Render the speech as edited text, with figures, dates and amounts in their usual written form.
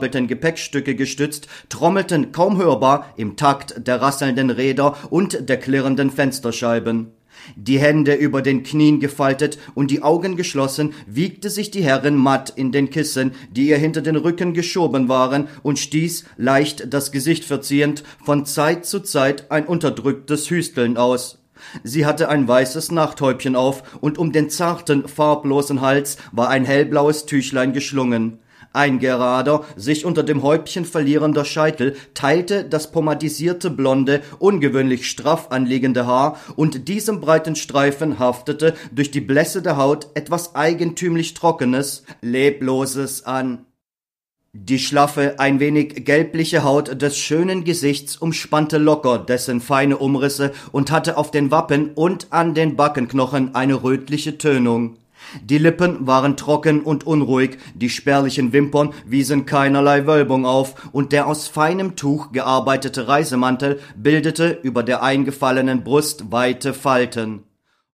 gestapelten Gepäckstücke gestützt, trommelten kaum hörbar im Takt der rasselnden Räder und der klirrenden Fensterscheiben. Die Hände über den Knien gefaltet und die Augen geschlossen, wiegte sich die Herrin matt in den Kissen, die ihr hinter den Rücken geschoben waren, und stieß, leicht das Gesicht verziehend, von Zeit zu Zeit ein unterdrücktes Hüsteln aus. Sie hatte ein weißes Nachthäubchen auf, und um den zarten, farblosen Hals war ein hellblaues Tüchlein geschlungen. Ein gerader, sich unter dem Häubchen verlierender Scheitel teilte das pomadisierte, blonde, ungewöhnlich straff anliegende Haar, und diesem breiten Streifen haftete durch die Blässe der Haut etwas eigentümlich Trockenes, Lebloses an. Die schlaffe, ein wenig gelbliche Haut des schönen Gesichts umspannte locker dessen feine Umrisse und hatte auf den Wappen und an den Backenknochen eine rötliche Tönung. Die Lippen waren trocken und unruhig, die spärlichen Wimpern wiesen keinerlei Wölbung auf, und der aus feinem Tuch gearbeitete Reisemantel bildete über der eingefallenen Brust weite Falten.